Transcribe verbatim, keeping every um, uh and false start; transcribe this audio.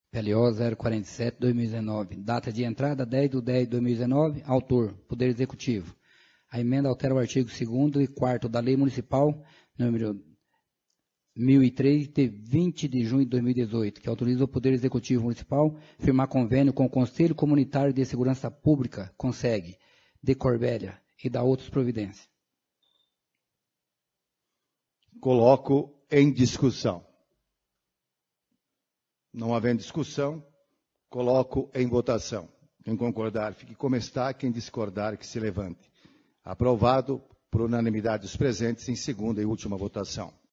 P L O zero quarenta e sete, dois mil e dezenove. Data de entrada, dez de dez de dois mil e dezenove. Autor, Poder Executivo. A emenda altera o artigo segundo e quarto da Lei Municipal, número mil e três, de vinte de junho de dois mil e dezoito, que autoriza o Poder Executivo Municipal a firmar convênio com o Conselho Comunitário de Segurança Pública, CONSEG, de Corbélia, e da outras providências. Coloco em discussão. Não havendo discussão, coloco em votação. Quem concordar, fique como está. Quem discordar, que se levante. Aprovado por unanimidade dos presentes em segunda e última votação.